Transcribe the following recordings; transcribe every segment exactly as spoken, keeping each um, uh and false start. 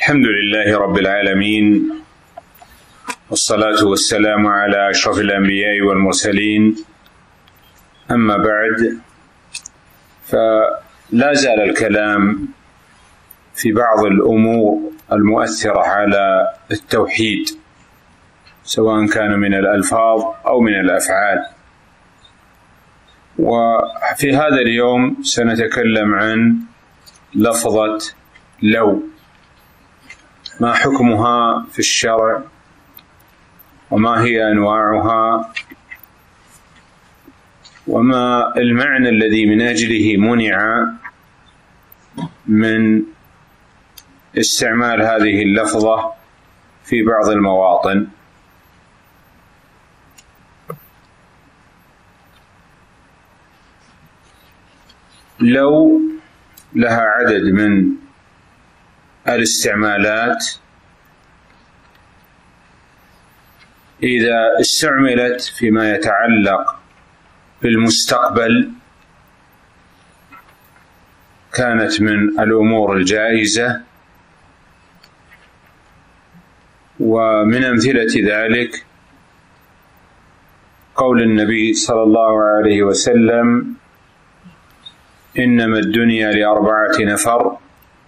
الحمد لله رب العالمين، والصلاة والسلام على أشرف الأنبياء والمرسلين. أما بعد، فلا زال الكلام في بعض الأمور المؤثرة على التوحيد، سواء كان من الألفاظ أو من الأفعال. وفي هذا اليوم سنتكلم عن لفظة لو، ما حكمها في الشرع، وما هي أنواعها، وما المعنى الذي من أجله منع من استعمال هذه اللفظة في بعض المواطن. لو لها عدد من الاستعمالات. إذا استعملت فيما يتعلق بالمستقبل كانت من الأمور الجائزة، ومن أمثلة ذلك قول النبي صلى الله عليه وسلم: إنما الدنيا لأربعة نفر،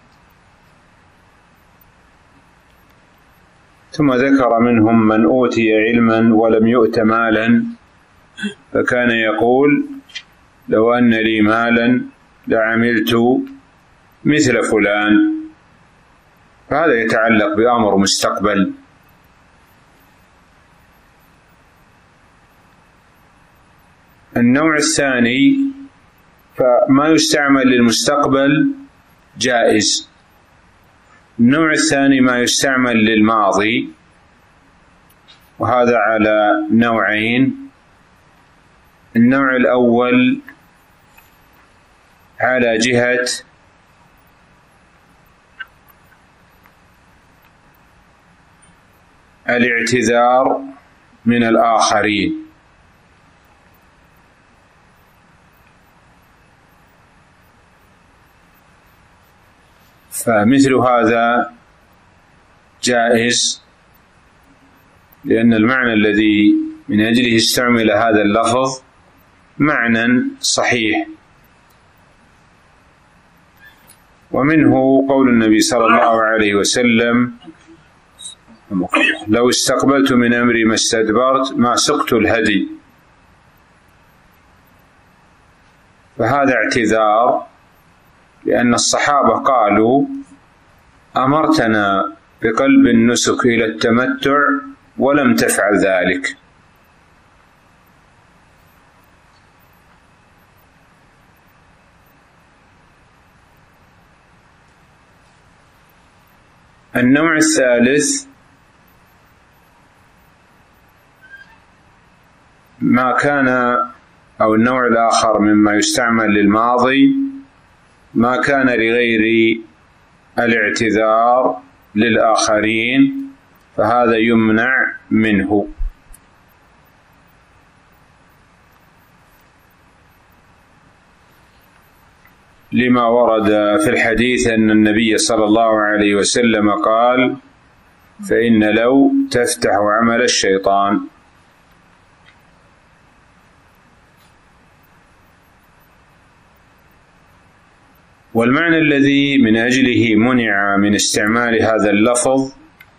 ثم ذكر منهم من أوتي علما ولم يؤت مالا، فكان يقول: لو أن لي مالا لعملت مثل فلان. فهذا يتعلق بأمر مستقبل. النوع الثاني، فما يستعمل للمستقبل جائز. النوع الثاني ما يستعمل للماضي، وهذا على نوعين. النوع الأول على جهة الاعتذار من الآخرين، فمثل هذا جائز، لأن المعنى الذي من أجله استعمل هذا اللفظ معنى صحيح. ومنه قول النبي صلى الله عليه وسلم: لو استقبلت من أمري ما استدبرت ما سقت الهدي. فهذا اعتذار، لأن الصحابة قالوا: أمرتنا بقلب النسك إلى التمتع ولم تفعل ذلك. النوع الثالث ما كان، أو النوع الآخر مما يستعمل للماضي، ما كان لغير الاعتذار للآخرين، فهذا يمنع منه. لما ورد في الحديث أن النبي صلى الله عليه وسلم قال: فإن لو تفتح عمل الشيطان. والمعنى الذي من أجله منع من استعمال هذا اللفظ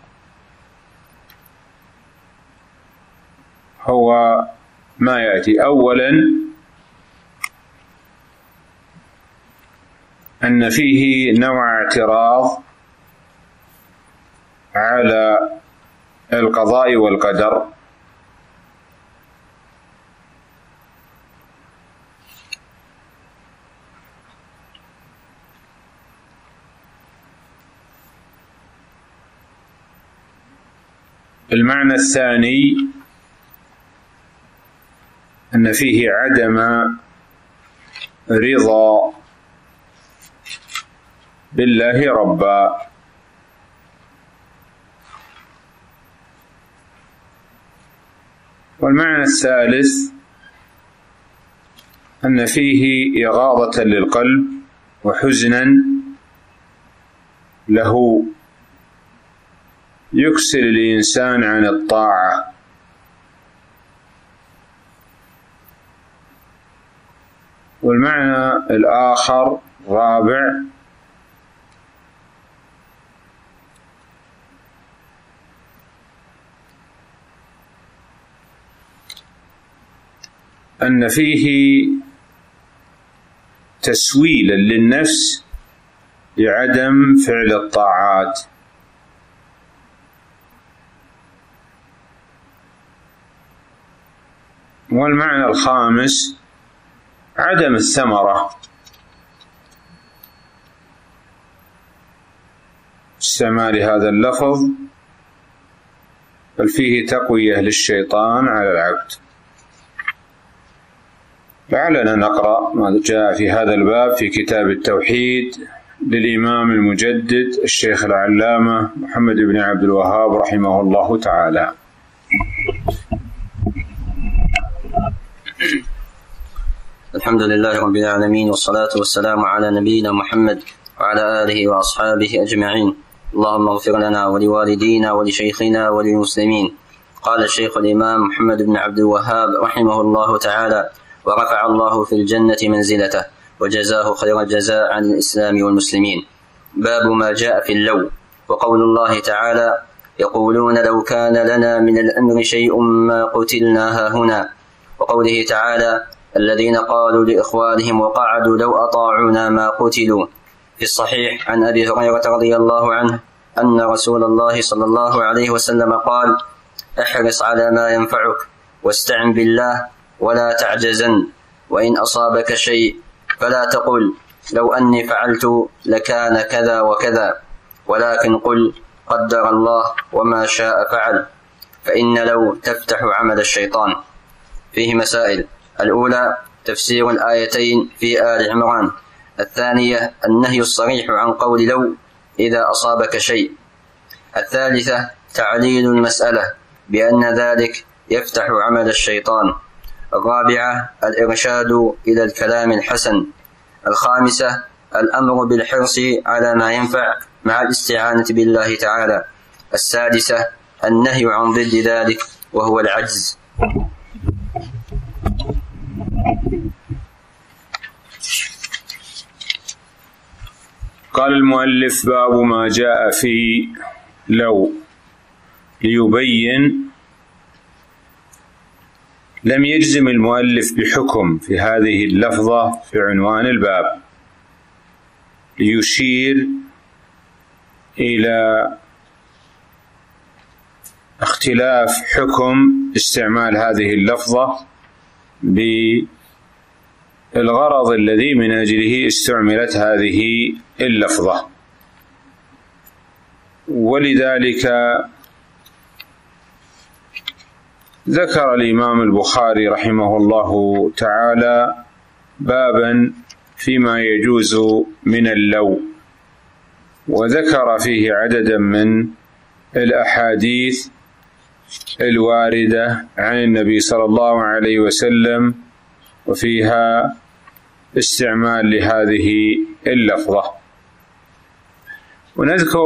هو ما يأتي. أولا، أن فيه نوع اعتراض على القضاء والقدر، المعنى الثاني أن فيه عدم رضا بالله ربا. والمعنى الثالث أن فيه إغاظة للقلب وحزنا له يكسل الإنسان عن الطاعة. والمعنى الآخر رابع أن فيه تسويلا للنفس لعدم فعل الطاعات. والمعنى الخامس عدم الثمرة، استعمال هذا اللفظ بل فيه تقوية للشيطان على العبد. لعلنا نقرأ ما جاء في هذا الباب في كتاب التوحيد للإمام المجدد الشيخ العلامة محمد بن عبد الوهاب رحمه الله تعالى. الحمد لله رب العالمين، والصلاة والسلام على نبينا محمد وعلى آله وأصحابه أجمعين. اللهم اغفر لنا ولوالدينا ولشيخنا وللمسلمين. قال الشيخ الإمام محمد بن عبد الوهاب رحمه الله تعالى: ورفع الله في الجنة منزلته وجزاه خير الجزاء عن الإسلام والمسلمين. باب ما جاء في اللو. وقول الله تعالى: يقولون لو كان لنا من الأمر شيء ما قتلنا هاهنا. وقوله تعالى: الذين قالوا لإخوانهم وقعدوا لو أطاعونا ما قتلوا. في الصحيح عن أبي هريرة رضي الله عنه أن رسول الله صلى الله عليه وسلم قال: احرص على ما ينفعك واستعن بالله ولا تعجزن، وإن أصابك شيء فلا تقل لو أني فعلت لكان كذا وكذا، ولكن قل قدر الله وما شاء فعل، فإن لو تفتح عمل الشيطان. فيه مسائل: الأولى تفسير الآيتين في آل عمران. الثانية النهي الصريح عن قول لو إذا أصابك شيء. الثالثة تعليل المسألة بأن ذلك يفتح عمل الشيطان. الرابعة الإرشاد إلى الكلام الحسن. الخامسة الأمر بالحرص على ما ينفع مع الاستعانة بالله تعالى. السادسة النهي عن ضد ذلك وهو العجز. قال المؤلف: باب ما جاء في لو، ليبين. لم يجزم المؤلف بحكم في هذه اللفظة في عنوان الباب، ليشير إلى اختلاف حكم استعمال هذه اللفظة بالغرض الذي من أجله استعملت هذه اللفظة. ولذلك ذكر الإمام البخاري رحمه الله تعالى بابا فيما يجوز من اللو، وذكر فيه عددا من الأحاديث الواردة عن النبي صلى الله عليه وسلم، وفيها استعمال لهذه اللفظة. ونذكر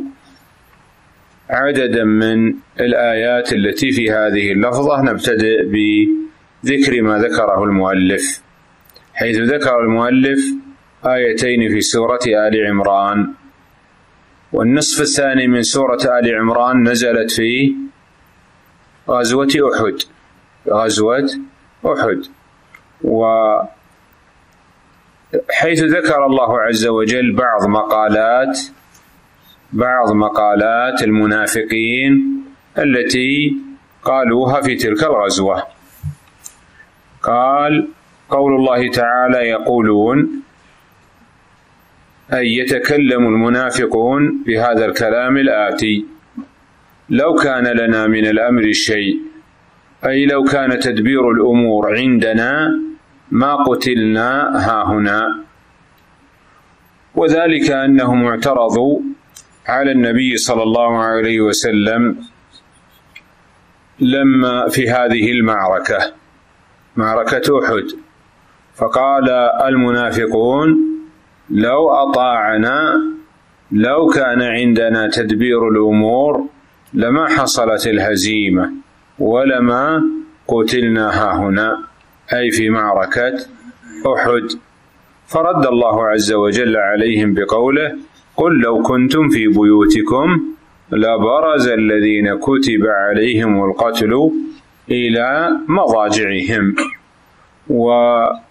عددا من الآيات التي في هذه اللفظة. نبتدئ بذكر ما ذكره المؤلف، حيث ذكر المؤلف آيتين في سورة آل عمران، والنصف الثاني من سورة آل عمران نزلت في غزوة أحد غزوة أحد وحيث ذكر الله عز وجل بعض مقالات بعض مقالات المنافقين التي قالوها في تلك الغزوة. قال: قول الله تعالى: يقولون، أي يتكلم المنافقون بهذا الكلام الآتي: لو كان لنا من الأمر شيء، أي لو كان تدبير الأمور عندنا ما قتلنا هاهنا. وذلك أنهم اعترضوا على النبي صلى الله عليه وسلم لما في هذه المعركة، معركة أحد، فقال المنافقون: لو أطاعنا، لو كان عندنا تدبير الأمور لما حصلت الهزيمة ولما قتلنا هاهنا، أي في معركة أحد. فرد الله عز وجل عليهم بقوله: قل لو كنتم في بيوتكم لبرز الذين كتب عليهم القتل إلى مضاجعهم. وفي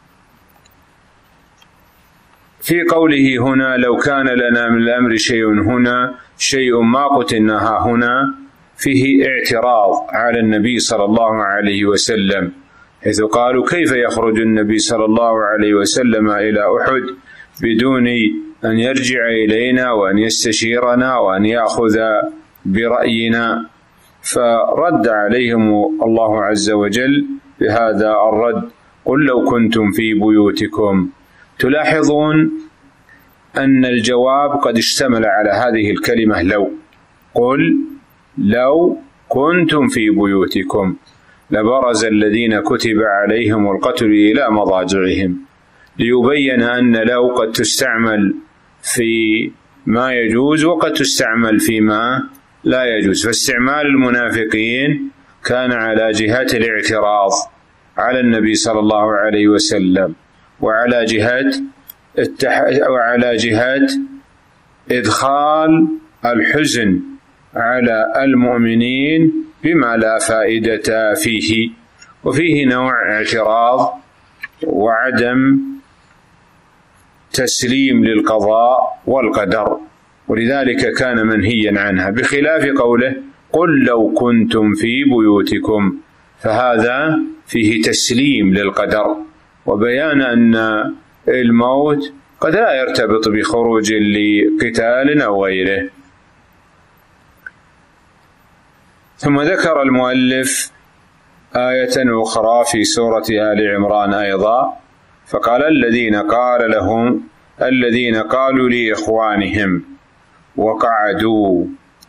قوله هنا: لو كان لنا من الأمر شيء هنا شيء ما قتلنا هنا، فيه اعتراض على النبي صلى الله عليه وسلم، حيث قالوا: كيف يخرج النبي صلى الله عليه وسلم إلى أحد بدون أن يرجع إلينا وأن يستشيرنا وأن يأخذ برأينا؟ فرد عليهم الله عز وجل بهذا الرد: قل لو كنتم في بيوتكم. تلاحظون أن الجواب قد اشتمل على هذه الكلمة لو. قل لو كنتم في بيوتكم لبرز الذين كتب عليهم القتل إلى مضاجعهم، ليبين أن لو قد تستعمل في ما يجوز وقد تستعمل فيما لا يجوز. فاستعمال المنافقين كان على جهة الاعتراض على النبي صلى الله عليه وسلم، وعلى جهة التح... وعلى جهة إدخال الحزن على المؤمنين بما لا فائدة فيه، وفيه نوع اعتراض وعدم تسليم للقضاء والقدر، ولذلك كان منهيا عنها، بخلاف قوله: قل لو كنتم في بيوتكم، فهذا فيه تسليم للقدر وبيان أن الموت قد لا يرتبط بخروج لقتال أو غيره. ثم ذكر المؤلف آية أخرى في سورة آل عمران أيضا، فقال: الذين قال لهم الذين قالوا لإخوانهم وقعدوا.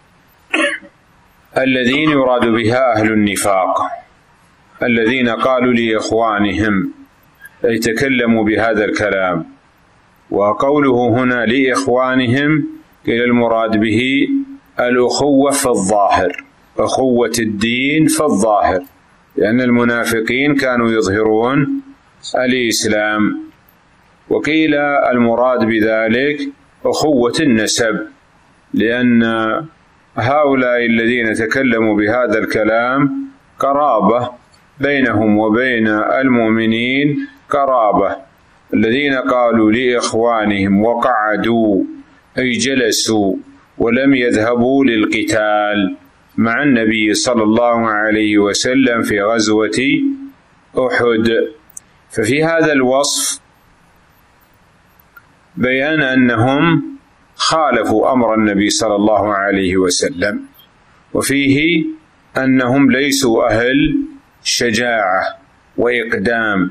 الذين يراد بها أهل النفاق، الذين قالوا لإخوانهم أي تكلموا بهذا الكلام. وقوله هنا لإخوانهم إلى المراد به الأخوة في الظاهر، أخوة الدين في الظاهر، لأن المنافقين كانوا يظهرون الإسلام. وقيل المراد بذلك أخوة النسب، لأن هؤلاء الذين تكلموا بهذا الكلام قرابة بينهم وبين المؤمنين، قرابة. الذين قالوا لإخوانهم وقعدوا أي جلسوا ولم يذهبوا للقتال مع النبي صلى الله عليه وسلم في غزوة أحد. ففي هذا الوصف بيان أنهم خالفوا أمر النبي صلى الله عليه وسلم، وفيه أنهم ليسوا أهل شجاعة وإقدام،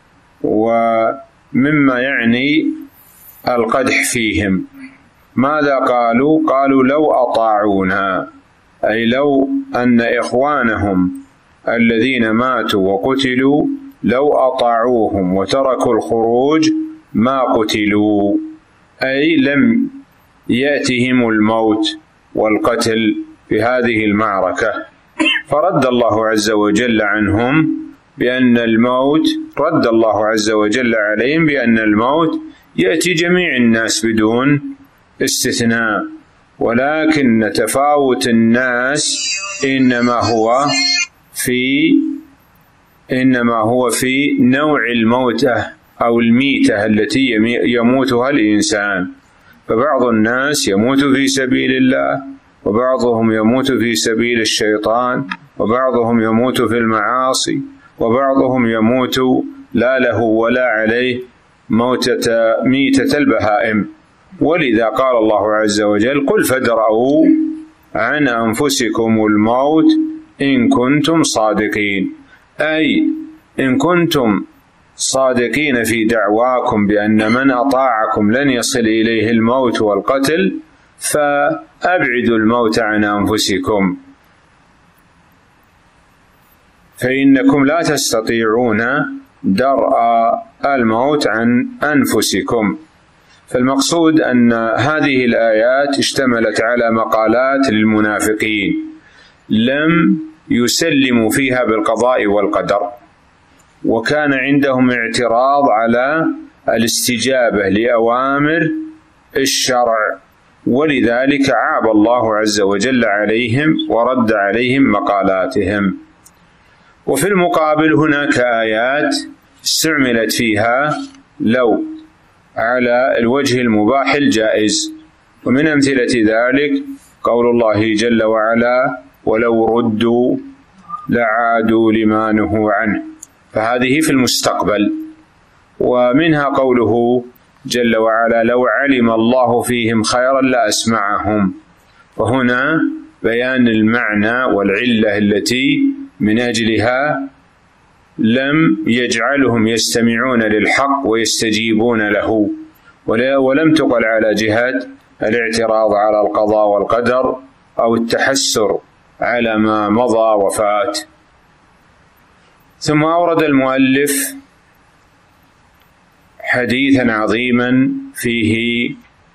ومما يعني القدح فيهم. ماذا قالوا؟ قالوا: لو أطاعونا، أي لو أن إخوانهم الذين ماتوا وقتلوا لو أطاعوهم وتركوا الخروج ما قتلوا، أي لم يأتهم الموت والقتل في هذه المعركة. فرد الله عز وجل عنهم بأن الموت رد الله عز وجل عليهم بأن الموت يأتي جميع الناس بدون استثناء، ولكن تفاوت الناس إنما هو في إنما هو في نوع الموتة أو الميتة التي يموتها الإنسان. فبعض الناس يموت في سبيل الله، وبعضهم يموت في سبيل الشيطان، وبعضهم يموت في المعاصي، وبعضهم يموت لا له ولا عليه موتة ميتة البهائم. ولذا قال الله عز وجل: قل فادرءوا عن أنفسكم الموت إن كنتم صادقين، أي إن كنتم صادقين في دعواكم بأن من أطاعكم لن يصل إليه الموت والقتل، فأبعدوا الموت عن أنفسكم، فإنكم لا تستطيعون درء الموت عن أنفسكم. فالمقصود أن هذه الآيات اشتملت على مقالات للمنافقين لم يسلموا فيها بالقضاء والقدر، وكان عندهم اعتراض على الاستجابة لأوامر الشرع، ولذلك عاب الله عز وجل عليهم ورد عليهم مقالاتهم. وفي المقابل هناك آيات استعملت فيها لو على الوجه المباح الجائز، ومن أمثلة ذلك قول الله جل وعلا: ولو ردوا لعادوا لما نهوا عنه، فهذه في المستقبل. ومنها قوله جل وعلا: لو علم الله فيهم خيرا لأسمعهم، وهنا بيان المعنى والعلة التي من أجلها لم يجعلهم يستمعون للحق ويستجيبون له، ولم تقل على جهة الاعتراض على القضاء والقدر أو التحسر على ما مضى وفات. ثم أورد المؤلف حديثا عظيما فيه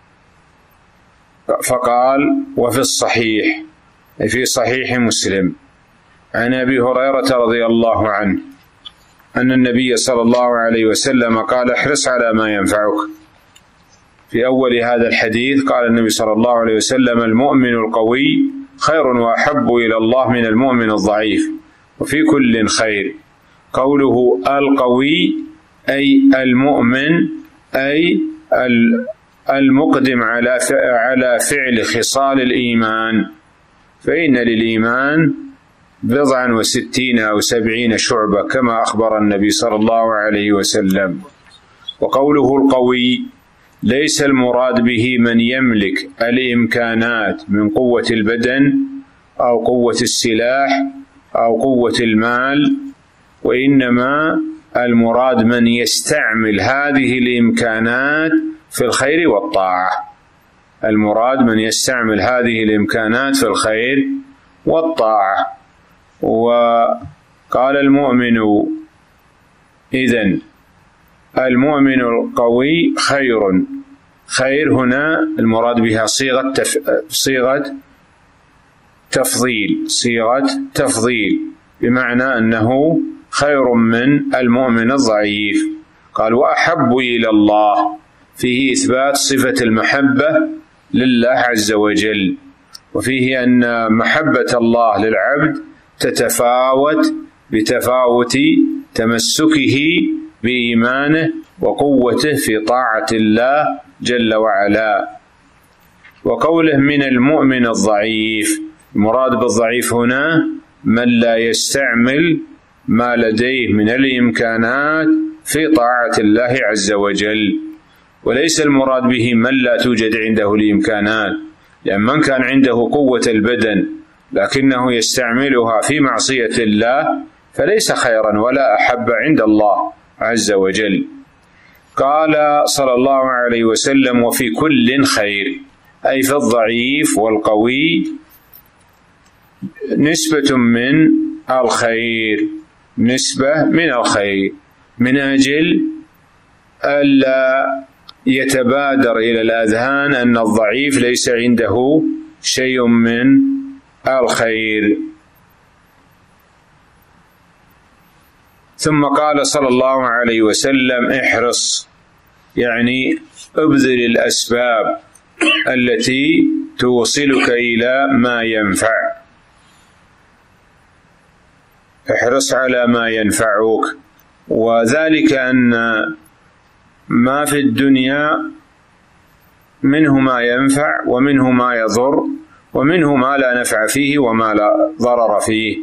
فقال: وفي الصحيح، في صحيح مسلم، عن أبي هريرة رضي الله عنه أن النبي صلى الله عليه وسلم قال: احرص على ما ينفعك. في أول هذا الحديث قال النبي صلى الله عليه وسلم: المؤمن القوي خير وأحب إلى الله من المؤمن الضعيف، وفي كل خير. قوله القوي أي المؤمن، أي المقدم على على فعل خصال الإيمان، فإن للإيمان بضعا وستين أو سبعين شعبة كما أخبر النبي صلى الله عليه وسلم. وقوله القوي ليس المراد به من يملك الإمكانات من قوة البدن أو قوة السلاح أو قوة المال، وإنما المراد من يستعمل هذه الإمكانات في الخير والطاعة. المراد من يستعمل هذه الإمكانات في الخير والطاعة. وقال المؤمن إذن المؤمن القوي خير. خير هنا المراد بها صيغة تف... صيغة تفضيل صيغة تفضيل بمعنى أنه خير من المؤمن الضعيف. قال: وأحب إلى الله، فيه إثبات صفة المحبة لله عز وجل، وفيه أن محبة الله للعبد تتفاوت بتفاوت تمسكه بإيمانه وقوته في طاعة الله جل وعلا. وقوله من المؤمن الضعيف، المراد بالضعيف هنا من لا يستعمل ما لديه من الإمكانات في طاعة الله عز وجل، وليس المراد به من لا توجد عنده الإمكانات، لأن من كان عنده قوة البدن لكنه يستعملها في معصية الله فليس خيرا ولا أحب عند الله عز وجل. قال صلى الله عليه وسلم: وفي كل خير، أي في الضعيف والقوي نسبة من الخير، نسبة من الخير، من أجل ألا يتبادر إلى الأذهان أن الضعيف ليس عنده شيء من الخير. ثم قال صلى الله عليه وسلم: احرص، يعني ابذل الأسباب التي توصلك إلى ما ينفع، احرص على ما ينفعك. وذلك أن ما في الدنيا منه ما ينفع ومنه ما يضر ومنه ما لا نفع فيه وما لا ضرر فيه.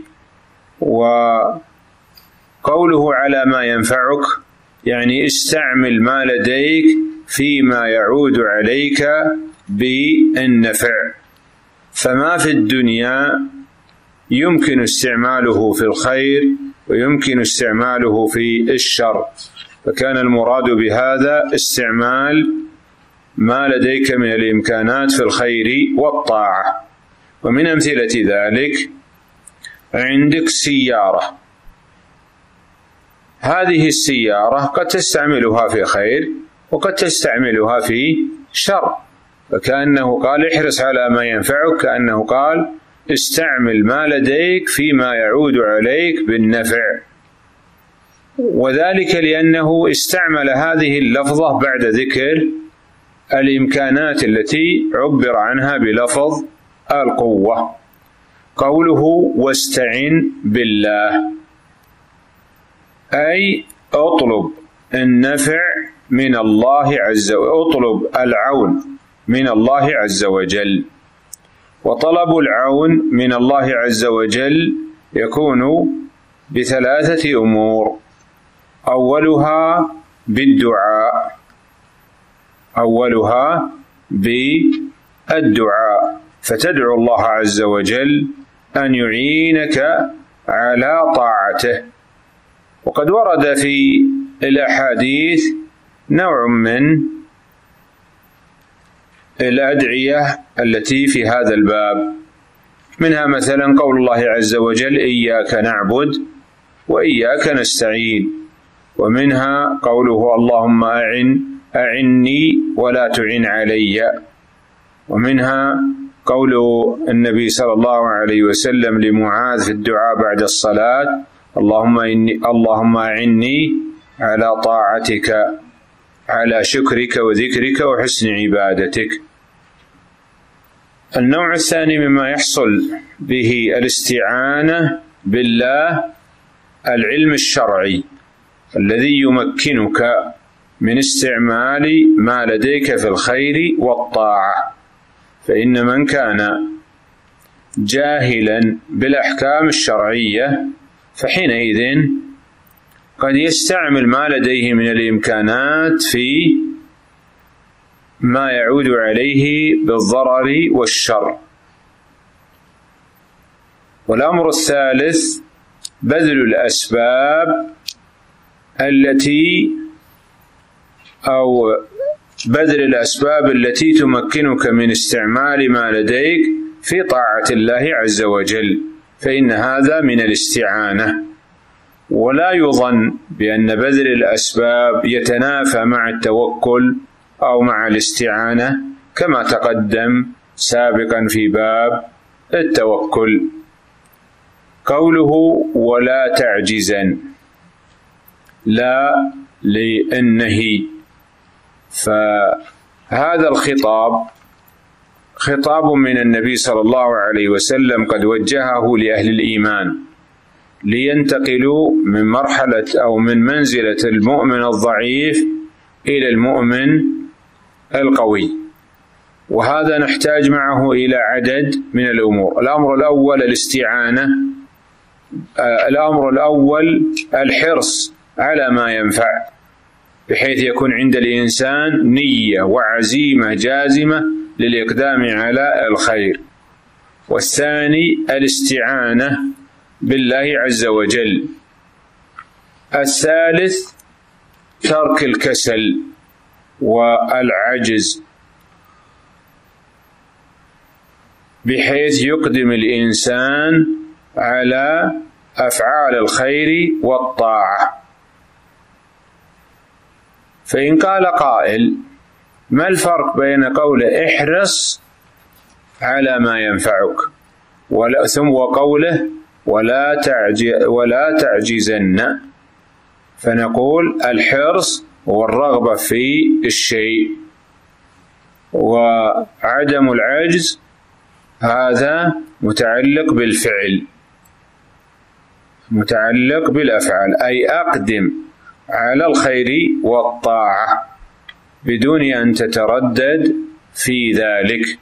وقوله على ما ينفعك يعني استعمل ما لديك فيما يعود عليك بالنفع. فما في الدنيا يمكن استعماله في الخير ويمكن استعماله في الشر، فكان المراد بهذا استعمال ما لديك من الإمكانات في الخير والطاعة. ومن أمثلة ذلك عندك سيارة، هذه السيارة قد تستعملها في خير وقد تستعملها في شر، فكأنه قال احرص على ما ينفعك، كأنه قال استعمل ما لديك فيما يعود عليك بالنفع، وذلك لأنه استعمل هذه اللفظة بعد ذكر الإمكانات التي عبر عنها بلفظ القوة. قوله واستعن بالله، أي اطلب النفع من الله عز وجل، اطلب العون من الله عز وجل. وطلب العون من الله عز وجل يكون بثلاثة أمور: أولها بالدعاء، أولها بالدعاء، فتدعو الله عز وجل أن يعينك على طاعته. وقد ورد في الأحاديث نوع من الأدعية التي في هذا الباب، منها مثلا قول الله عز وجل إياك نعبد وإياك نستعين، ومنها قوله اللهم أعن أعني ولا تعن علي، ومنها قول النبي صلى الله عليه وسلم لمعاذ في الدعاء بعد الصلاة اللهم إني اللهم أعني على طاعتك على شكرك وذكرك وحسن عبادتك. النوع الثاني مما يحصل به الاستعانة بالله العلم الشرعي الذي يمكنك من استعمال ما لديك في الخير والطاعة، فإن من كان جاهلا بالأحكام الشرعية فحينئذ قد يستعمل ما لديه من الإمكانات في ما يعود عليه بالضرر والشر. والأمر الثالث بذل الأسباب التي أو بذل الأسباب التي تمكنك من استعمال ما لديك في طاعة الله عز وجل، فإن هذا من الاستعانة. ولا يظن بأن بذل الأسباب يتنافى مع التوكل أو مع الاستعانة، كما تقدم سابقا في باب التوكل. قوله ولا تعجزا، لا للنهي، فهذا الخطاب خطاب من النبي صلى الله عليه وسلم قد وجهه لأهل الإيمان لينتقلوا من مرحلة أو من منزلة المؤمن الضعيف إلى المؤمن القوي، وهذا نحتاج معه إلى عدد من الأمور. الأمر الأول الاستعانة، الأمر الأول الحرص على ما ينفع، بحيث يكون عند الإنسان نية وعزيمة جازمة للإقدام على الخير. والثاني الاستعانة بالله عز وجل. الثالث ترك الكسل والعجز، بحيث يقدم الإنسان على أفعال الخير والطاعة. فإن قال قائل ما الفرق بين قوله احرص على ما ينفعك ثم وقوله ولا تعجز ولا تعجزن؟ فنقول الحرص هو الرغبة في الشيء، وعدم العجز هذا متعلق بالفعل، متعلق بالأفعال، أي أقدم على الخير والطاعة بدون أن تتردد في ذلك.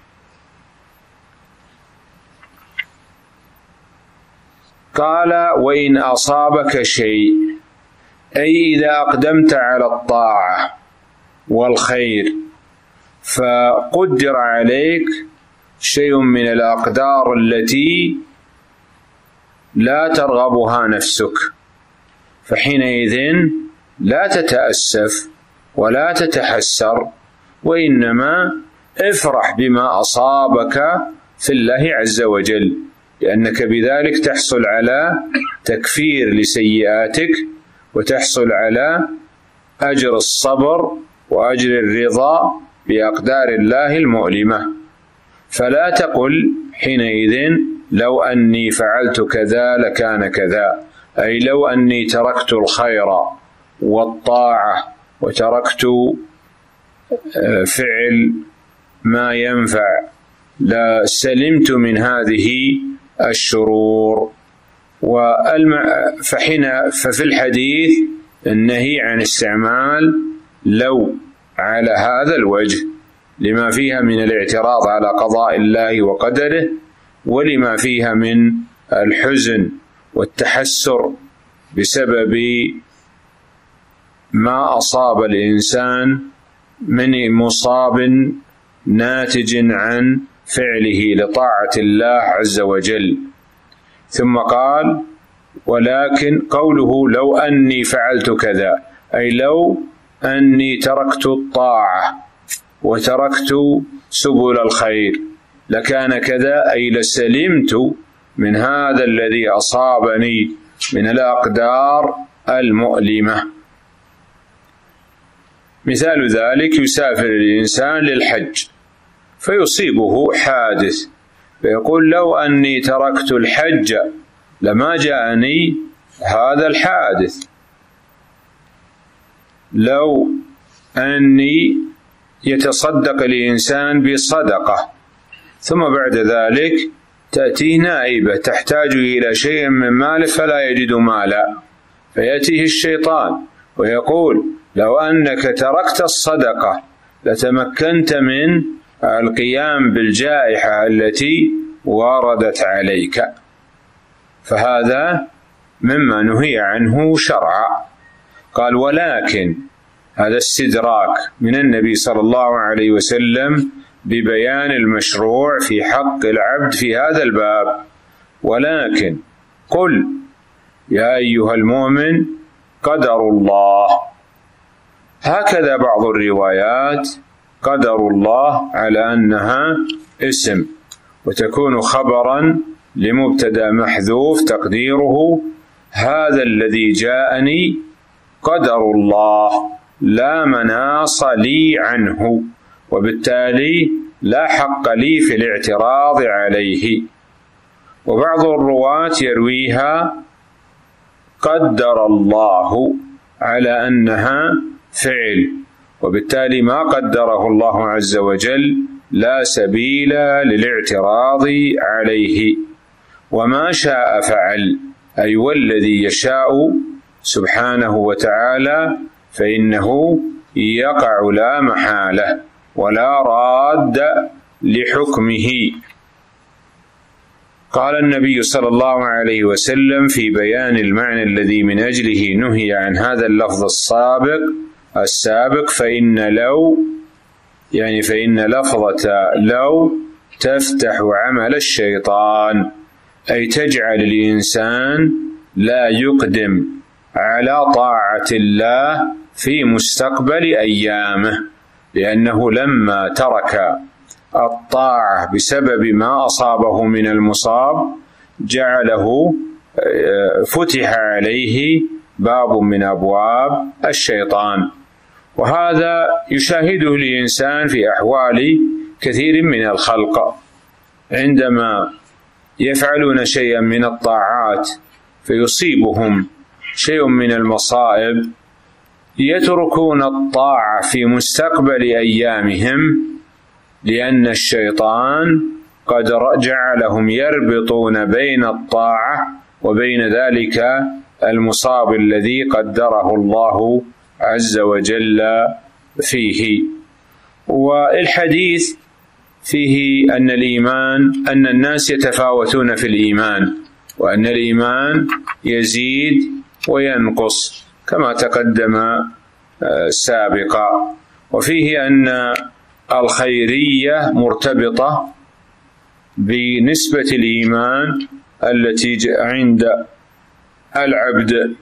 قال وإن أصابك شيء، أي إذا أقدمت على الطاعة والخير فقدر عليك شيء من الأقدار التي لا ترغبها نفسك، فحينئذ لا تتأسف ولا تتحسر، وإنما افرح بما أصابك في الله عز وجل، لأنك بذلك تحصل على تكفير لسيئاتك، وتحصل على أجر الصبر وأجر الرضا بأقدار الله المؤلمة. فلا تقل حينئذ لو أني فعلت كذا لكان كذا، أي لو أني تركت الخير والطاعة وتركت فعل ما ينفع لسلمت من هذه الشرور. فحين ففي الحديث النهي عن استعمال لو على هذا الوجه لما فيها من الاعتراض على قضاء الله وقدره، ولما فيها من الحزن والتحسر بسبب ما أصاب الإنسان من مصاب ناتج عن فعله لطاعة الله عز وجل. ثم قال: ولكن قوله لو أني فعلت كذا، أي لو أني تركت الطاعة وتركت سبل الخير لكان كذا، أي لسلمت من هذا الذي أصابني من الأقدار المؤلمة. مثال ذلك: يسافر الإنسان للحج فيصيبه حادث فيقول: لو أني تركت الحج لما جاءني هذا الحادث. لو أني يتصدق الإنسان بصدقة ثم بعد ذلك تأتيه نائبة تحتاج إلى شيء من ماله فلا يجد مالا، فيأتيه الشيطان ويقول: لو أنك تركت الصدقة لتمكنت من القيام بالجائحة التي وردت عليك. فهذا مما نهي عنه شرعا. قال: ولكن هذا استدراك من النبي صلى الله عليه وسلم ببيان المشروع في حق العبد في هذا الباب. ولكن قل يا أيها المؤمن قدر الله. هكذا بعض الروايات قدر الله على أنها اسم، وتكون خبرا لمبتدأ محذوف تقديره هذا الذي جاءني قدر الله لا مناص لي عنه، وبالتالي لا حق لي في الاعتراض عليه. وبعض الرواة يرويها قدر الله على أنها فعل، وبالتالي ما قدره الله عز وجل لا سبيل للاعتراض عليه. وما شاء فعل، أي والذي يشاء سبحانه وتعالى فإنه يقع لا محالة ولا راد لحكمه. قال النبي صلى الله عليه وسلم في بيان المعنى الذي من أجله نهي عن هذا اللفظ السابق السابق فإن لو يعني فإن لفظة لو تفتح عمل الشيطان، أي تجعل الإنسان لا يقدم على طاعة الله في مستقبل أيامه، لأنه لما ترك الطاعة بسبب ما أصابه من المصاب جعله فتح عليه باب من أبواب الشيطان. وهذا يشاهده الإنسان في أحوال كثير من الخلق، عندما يفعلون شيئا من الطاعات فيصيبهم شيء من المصائب يتركون الطاعة في مستقبل أيامهم، لأن الشيطان قد جعلهم يربطون بين الطاعة وبين ذلك المصاب الذي قدره الله عز وجل فيه. والحديث فيه أن الإيمان أن الناس يتفاوتون في الإيمان، وأن الإيمان يزيد وينقص كما تقدم سابقا. وفيه أن الخيرية مرتبطة بنسبة الإيمان التي عند العبد.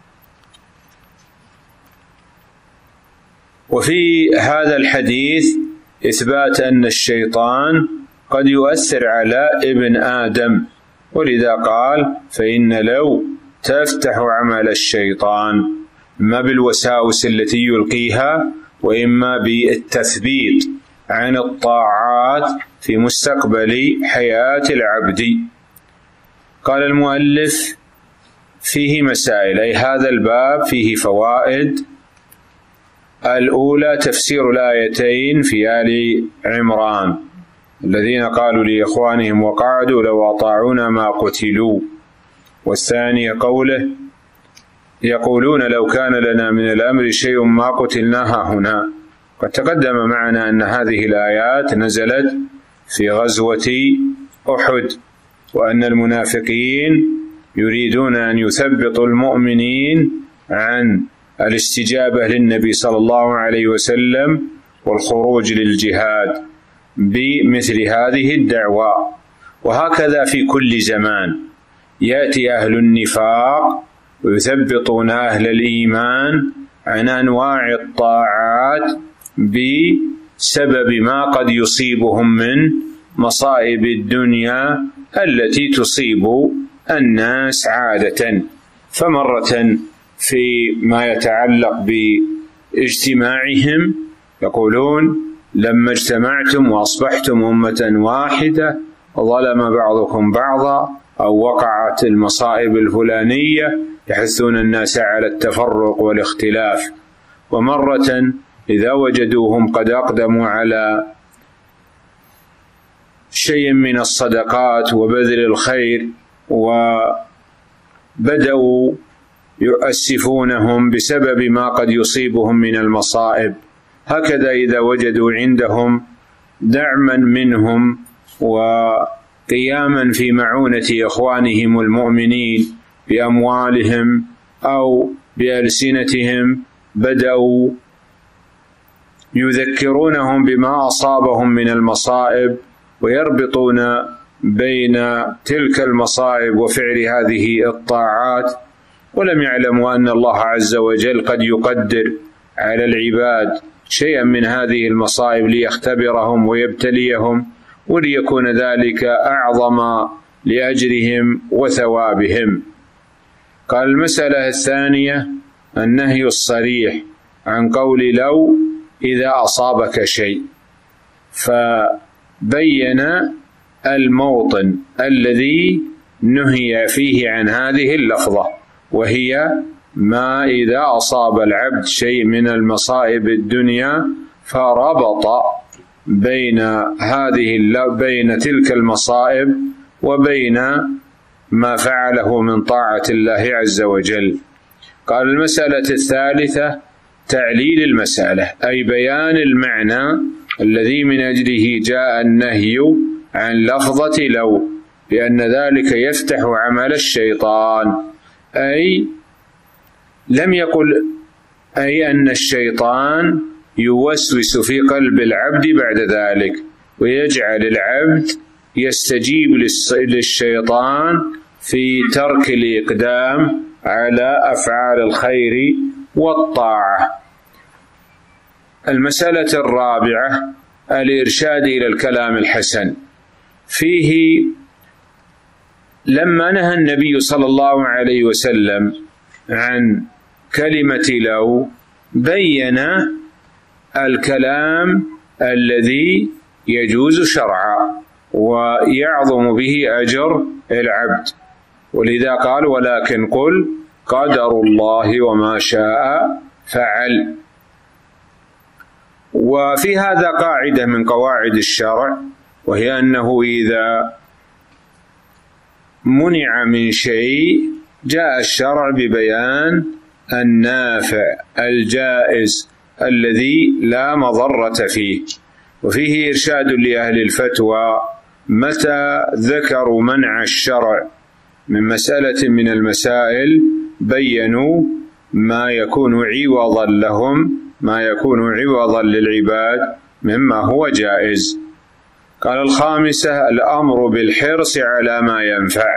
وفي هذا الحديث إثبات أن الشيطان قد يؤثر على ابن آدم، ولذا قال فإن لو تفتح عمل الشيطان، ما بالوساوس التي يلقيها وإما بالتثبيت عن الطاعات في مستقبل حياة العبد. قال المؤلف: فيه مسائل، أي هذا الباب فيه فوائد. الأولى تفسير الآيتين في آل عمران: الذين قالوا لإخوانهم وقعدوا لو أطاعونا ما قتلوا. والثانية قوله: يقولون لو كان لنا من الأمر شيء ما قتلناها هنا. قد تقدم معنا أن هذه الآيات نزلت في غزوة أحد، وأن المنافقين يريدون أن يثبطوا المؤمنين عن الاستجابة للنبي صلى الله عليه وسلم والخروج للجهاد بمثل هذه الدعوة. وهكذا في كل زمان يأتي أهل النفاق ويثبطون أهل الإيمان عن أنواع الطاعات بسبب ما قد يصيبهم من مصائب الدنيا التي تصيب الناس عادة. فمرة في ما يتعلق باجتماعهم يقولون: لما اجتمعتم وأصبحتم أمة واحدة ظلم بعضكم بعضا، أو وقعت المصائب الفلانية، يحثون الناس على التفرق والاختلاف. ومرة إذا وجدوهم قد أقدموا على شيء من الصدقات وبذل الخير وبدأوا يؤسفونهم بسبب ما قد يصيبهم من المصائب. هكذا إذا وجدوا عندهم دعما منهم وقياما في معونة إخوانهم المؤمنين بأموالهم أو بألسنتهم، بدأوا يذكرونهم بما أصابهم من المصائب، ويربطون بين تلك المصائب وفعل هذه الطاعات، ولم يعلموا أن الله عز وجل قد يقدر على العباد شيئا من هذه المصائب ليختبرهم ويبتليهم، وليكون ذلك أعظم لأجرهم وثوابهم. قال: المسألة الثانية النهي الصريح عن قول لو إذا أصابك شيء، فبين الموطن الذي نهي فيه عن هذه اللفظة، وهي ما إذا أصاب العبد شيء من المصائب الدنيا فربط بين هذه بين تلك المصائب وبين ما فعله من طاعة الله عز وجل. قال: المسألة الثالثة تعليل المسألة، أي بيان المعنى الذي من أجله جاء النهي عن لفظة لو، لأن ذلك يفتح عمل الشيطان. أي لم يقل أي أن الشيطان يوسوس في قلب العبد بعد ذلك، ويجعل العبد يستجيب للشيطان في ترك الإقدام على أفعال الخير والطاعة. المسألة الرابعة الإرشاد إلى الكلام الحسن. فيه لما نهى النبي صلى الله عليه وسلم عن كلمة لو بين الكلام الذي يجوز شرعا ويعظم به أجر العبد، ولذا قال: ولكن قل قدر الله وما شاء فعل. وفي هذا قاعدة من قواعد الشرع، وهي أنه إذا منع من شيء جاء الشرع ببيان النافع الجائز الذي لا مضرة فيه. وفيه إرشاد لأهل الفتوى متى ذكروا منع الشرع من مسألة من المسائل بينوا ما يكون عوضا لهم، ما يكون عوضا للعباد مما هو جائز. قال: الخامسة الأمر بالحرص على ما ينفع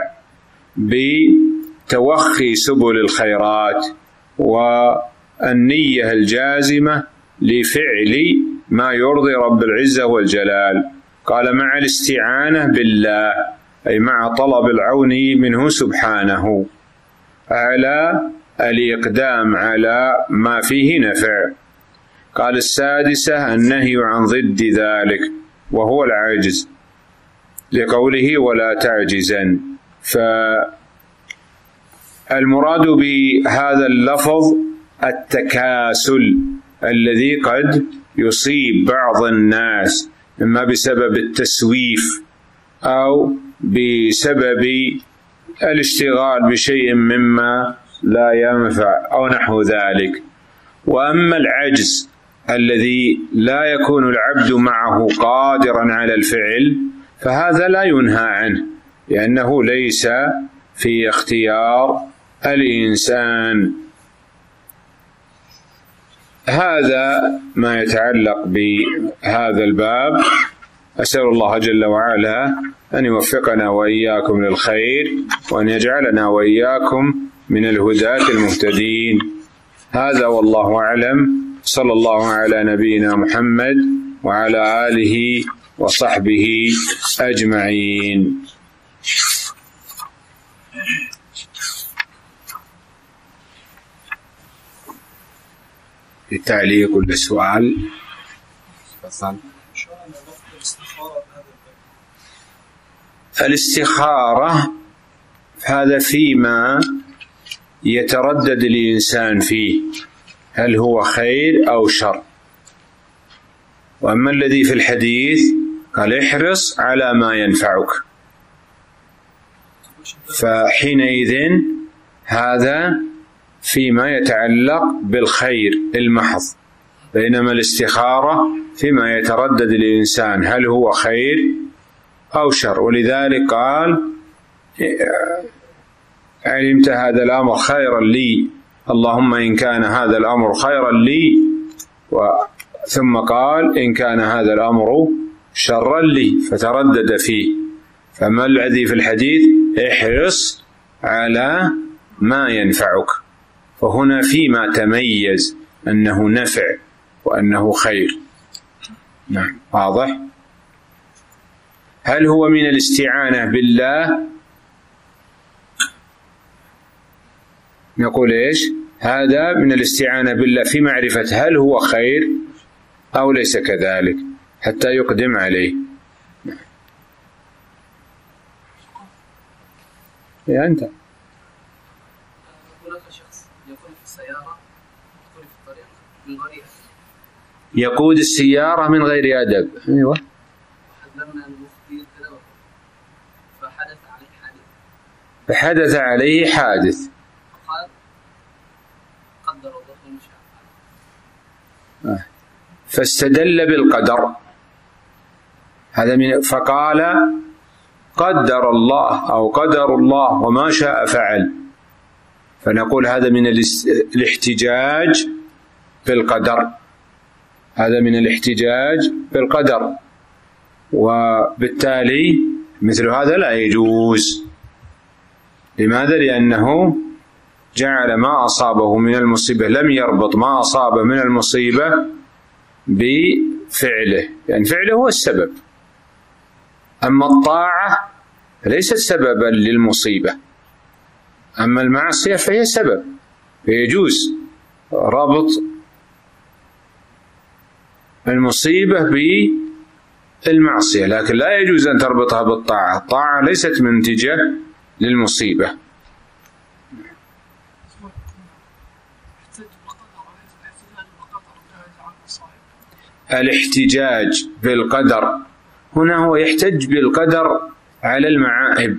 بتوخي سبل الخيرات والنية الجازمة لفعل ما يرضي رب العزة والجلال. قال: مع الاستعانة بالله، أي مع طلب العون منه سبحانه على الإقدام على ما فيه نفع. قال السادسة النهي عن ضد ذلك وهو العجز، لقوله ولا تعجزن. فالمراد بهذا اللفظ التكاسل الذي قد يصيب بعض الناس، إما بسبب التسويف أو بسبب الاشتغال بشيء مما لا ينفع أو نحو ذلك. وأما العجز الذي لا يكون العبد معه قادرا على الفعل فهذا لا ينهى عنه، لأنه ليس في اختيار الإنسان. هذا ما يتعلق بهذا الباب. أسأل الله جل وعلا أن يوفقنا وإياكم للخير، وأن يجعلنا وإياكم من الهداة المهتدين. هذا والله أعلم. صلى الله على نبينا محمد وعلى آله وصحبه أجمعين. التعليق ولا السؤال؟ الاستخارة هذا فيما يتردد الإنسان فيه، هل هو خير أو شر. وأما الذي في الحديث قال احرص على ما ينفعك، فحينئذ هذا فيما يتعلق بالخير المحض، بينما الاستخارة فيما يتردد الإنسان هل هو خير أو شر. ولذلك قال علمت هذا الأمر خيرا لي، اللهم إن كان هذا الأمر خيرا لي، ثم قال إن كان هذا الأمر شرا لي، فتردد فيه. فما الذي في الحديث؟ احرص على ما ينفعك، فهنا فيما تميز أنه نفع وأنه خير. نعم، واضح. هل هو من الاستعانة بالله؟ نقول إيش؟ هذا من الاستعانة بالله في معرفة هل هو خير أو ليس كذلك حتى يقدم عليه. يا أنت هناك شخص يكون في السيارة، يكون في الطريق من غير يقود السيارة من غير أدب. أيوة. حذرنا المفتي كذا، فحدث عليه حادث. فحدث عليه حادث. فقال قدر الله ما شاء فعل. فاستدل بالقدر. هذا من فقال قدر الله أو قدر الله وما شاء فعل. فنقول هذا من الاحتجاج بالقدر، هذا من الاحتجاج بالقدر، وبالتالي مثل هذا لا يجوز. لماذا؟ لأنه جعل ما أصابه من المصيبة، لم يربط ما أصابه من المصيبة بفعله، لأن فعله هو السبب. أما الطاعة ليست سببا للمصيبة، أما المعصية فهي سبب، فيجوز ربط المصيبة بالمعصية، لكن لا يجوز أن تربطها بالطاعة. الطاعة ليست منتجة للمصيبة. الاحتجاج بالقدر هنا هو يحتج بالقدر على المعائب،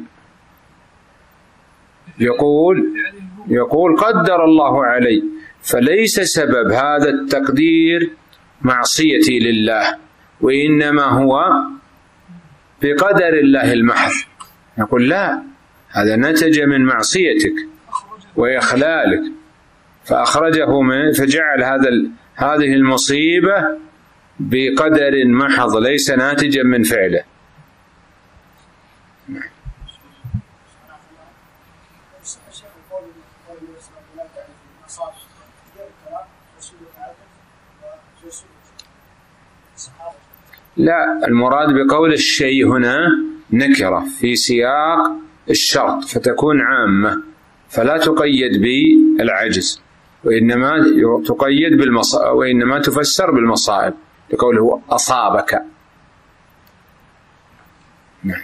يقول يقول قدر الله علي، فليس سبب هذا التقدير معصيتي لله، وإنما هو بقدر الله المحض. يقول لا، هذا نتج من معصيتك وإخلالك، فأخرجه من فجعل هذا هذه المصيبة بقدر محض ليس ناتجا من فعله. لا، المراد بقول الشيء هنا نكرة في سياق الشرط، فتكون عامة فلا تقيد بالعجز، وإنما تقيد بالمصائب، وإنما تفسر بالمصائب لقوله أصابك. نعم.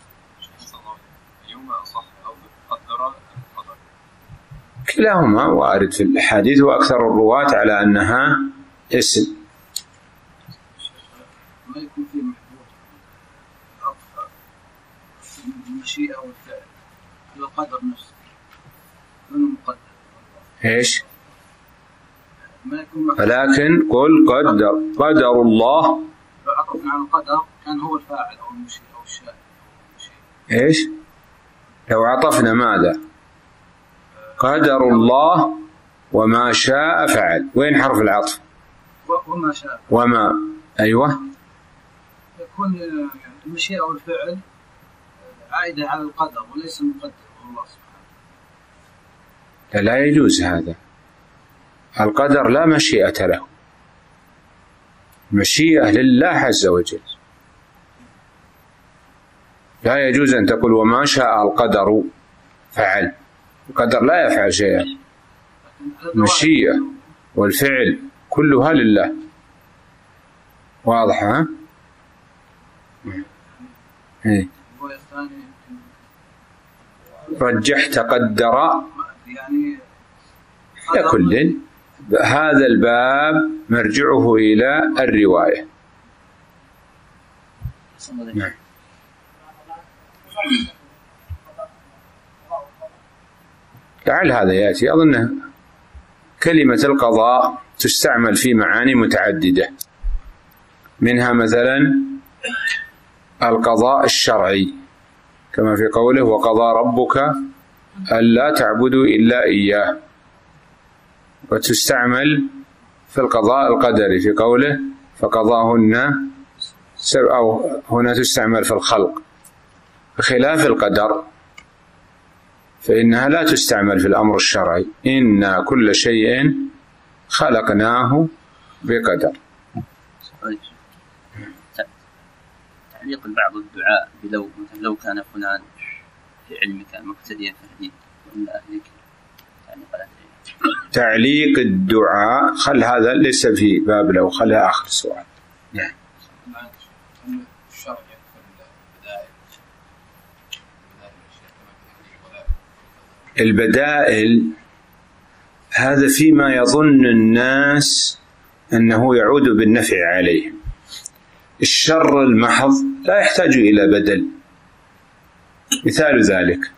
كلاهما وارد في الحديث، وأكثر الرواة على أنها اسم. ما يكون فيه محذور المشيئة والفعل القدر نفسه من مقدر. ايش؟ ما يكون ولكن قل قدر قدر الله. لو عطفنا على القدر كان هو الفاعل أو المشيء أو الشاء. ايش؟ لو عطفنا ماذا؟ قدر الله وما شاء فعل. وين حرف العطف؟ وما شاء. وما. أيوة. يكون المشيئة والفعل عائدة على القدر وليس المقدر الله سبحانه. لا يجوز هذا. القدر لا مشيئة له، مشيئة لله عز وجل. لا يجوز أن تقول وما شاء القدر فعل. القدر لا يفعل شيئا. المشيئة والفعل كلها لله. واضح ها؟ إيه. رجحت قدر لكل. هذا الباب مرجعه إلى الرواية. نعم. لعل هذا يأتي. أظن كلمة القضاء تستعمل في معاني متعددة، منها مثلا القضاء الشرعي كما في قوله وقضى ربك ألا تعبدوا إلا إياه، وتستعمل في القضاء القدري في قوله فقضاهن سبع، أو هنا تستعمل في الخلق، بخلاف القدر فإنها لا تستعمل في الأمر الشرعي. إنا كل شيء خلقناه بقدر. تعليق بعض الدعاء بلو، مثل لو كان فلان في علمك مقتديا فهديك وإلا أهلك. تعليق الدعاء خل هذا ليس في باب لو، خلها آخر سؤال. نعم. البدائل هذا فيما يظن الناس أنه يعود بالنفع عليهم. الشر المحض لا يحتاج إلى بدل. مثال ذلك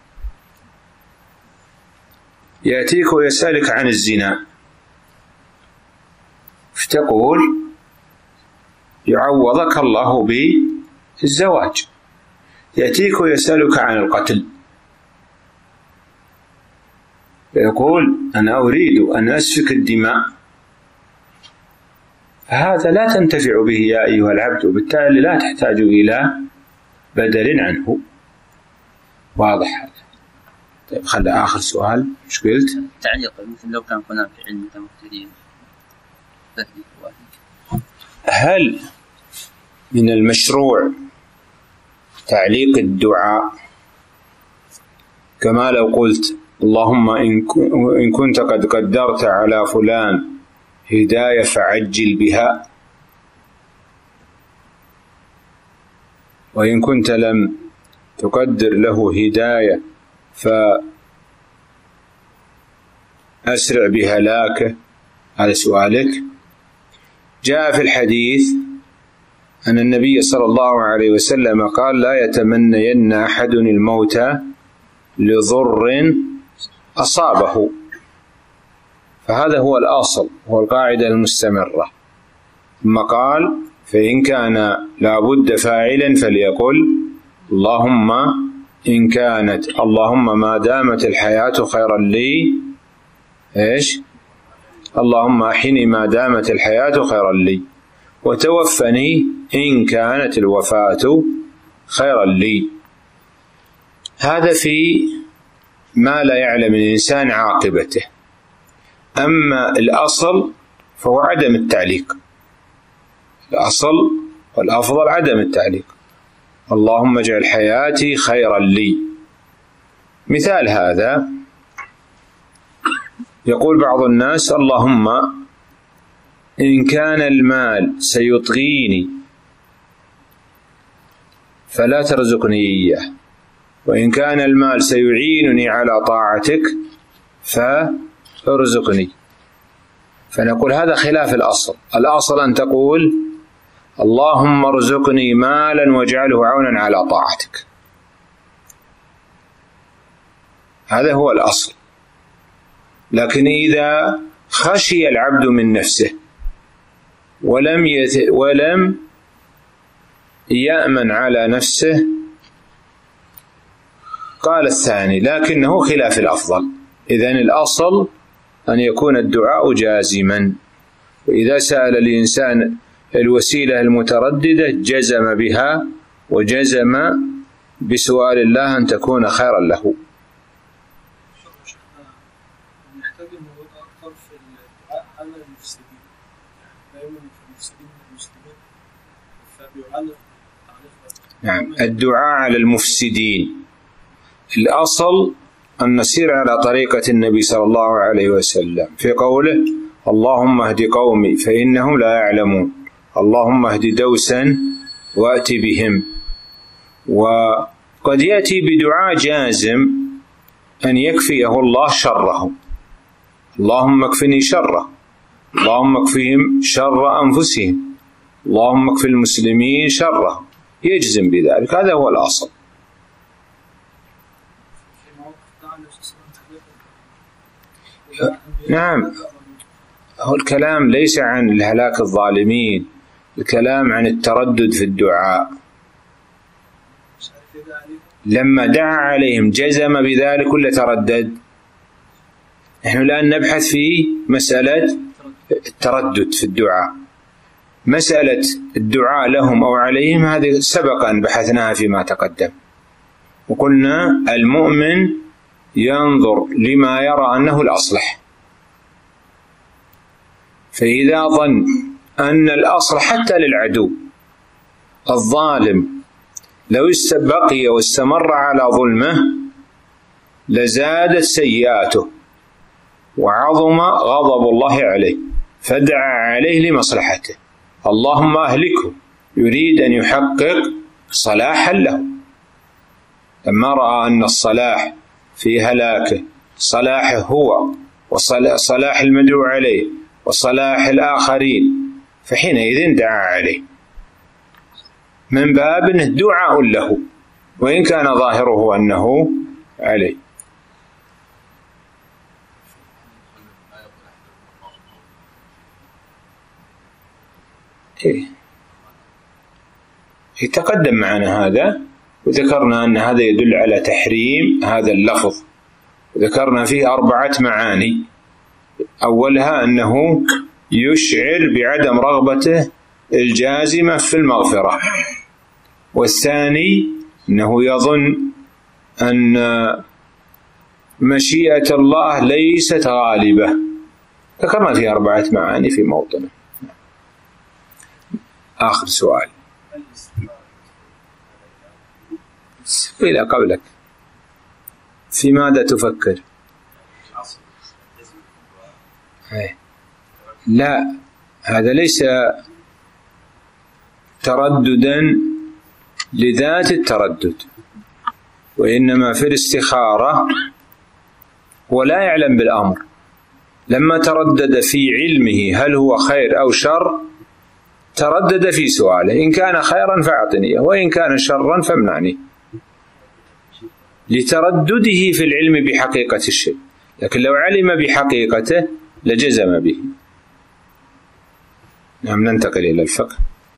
يأتيك ويسألك عن الزنا، فتقول يعوضك الله بالزواج. يأتيك ويسألك عن القتل، يقول أنا أريد أن أسفك الدماء، فهذا لا تنتفع به يا أيها العبد، وبالتالي لا تحتاج إلى بدل عنه. واضح هذا؟ طيب خلي آخر سؤال. مش قلت؟ تعليق مثل لو كان فلان في علمك مقتديا. هل من المشروع تعليق الدعاء كما لو قلت اللهم إن كنت قد قدرت على فلان هداية فعجل بها، وإن كنت لم تقدر له هداية فأسرع بهلاكه؟ هذا سؤالك. جاء في الحديث أن النبي صلى الله عليه وسلم قال لا يتمنين أحد الموت لضر أصابه، فهذا هو الأصل، هو القاعدة المستمرة. ثم قال فإن كان لابد فاعلا فليقل اللهم إن كانت اللهم ما دامت الحياة خيرا لي إيش اللهم أحيني ما دامت الحياة خيرا لي وتوفني إن كانت الوفاة خيرا لي. هذا في ما لا يعلم الإنسان عاقبته. أما الأصل فهو عدم التعليق. الأصل والأفضل عدم التعليق. اللهم اجعل حياتي خيرا لي. مثال هذا يقول بعض الناس: اللهم إن كان المال سيطغيني فلا ترزقني إياه، وإن كان المال سيعينني على طاعتك فارزقني. فنقول هذا خلاف الأصل. الأصل أن تقول: اللهم ارزقني مالا واجعله عونا على طاعتك. هذا هو الأصل. لكن إذا خشي العبد من نفسه ولم يت... ولم يأمن على نفسه قال الثاني، لكنه خلاف الأفضل. إذن الأصل أن يكون الدعاء جازما، وإذا سأل الإنسان الوسيلة المترددة جزم بها، وجزم بسؤال الله أن تكون خيرا له. نحتاج الموضوع أكثر في الدعاء على المفسدين، دائما في المفسدين من المسلمين، فبيعلق نعم، الدعاء على المفسدين الأصل أن نسير على طريقة النبي صلى الله عليه وسلم في قوله: اللهم اهد قومي فإنهم لا يعلمون، اللهم اهد دوسا وأت بهم. وقد يأتي بدعاء جازم أن يكفيه الله شره: اللهم اكفني شره، اللهم اكفهم شر أنفسهم، اللهم اكف المسلمين شره، يجزم بذلك. هذا هو الأصل. نعم، هو الكلام ليس عن الهلاك الظالمين، الكلام عن التردد في الدعاء. لما دعا عليهم جزم بذلك ولا تردد؟ نحن الآن نبحث في مسألة التردد في الدعاء. مسألة الدعاء لهم أو عليهم هذه سبق أن بحثناها فيما تقدم، وقلنا المؤمن ينظر لما يرى أنه الأصلح، فإذا ظن أن الأصلح حتى للعدو الظالم لو بقي واستمر على ظلمه لزادت سيئاته وعظم غضب الله عليه، فدعا عليه لمصلحته: اللهم أهلكه، يريد أن يحقق صلاحا له. لما رأى أن الصلاح في هلاكه صلاحه هو وصلاح المدعو عليه وصلاح الآخرين، فحينئذ دعا عليه من باب أنه دعاء له وإن كان ظاهره أنه عليه. إيه. يتقدم معنا هذا، وذكرنا أن هذا يدل على تحريم هذا اللفظ، ذكرنا فيه أربعة معاني. أولها أنه يشعر بعدم رغبته الجازمة في المغفرة، والثاني أنه يظن أن مشيئة الله ليست غالبة. ذكرنا فيه أربعة معاني في موطنه. آخر سؤال إلى قبلك، في ماذا تفكر؟ لا، هذا ليس ترددا لذات التردد، وإنما في الاستخارة ولا يعلم بالأمر. لما تردد في علمه هل هو خير أو شر تردد في سؤاله: إن كان خيرا فأعطني، وإن كان شرا فامنعني، لتردده في العلم بحقيقة الشيء. لكن لو علم بحقيقته لجزم به. نعم، ننتقل إلى الفقه.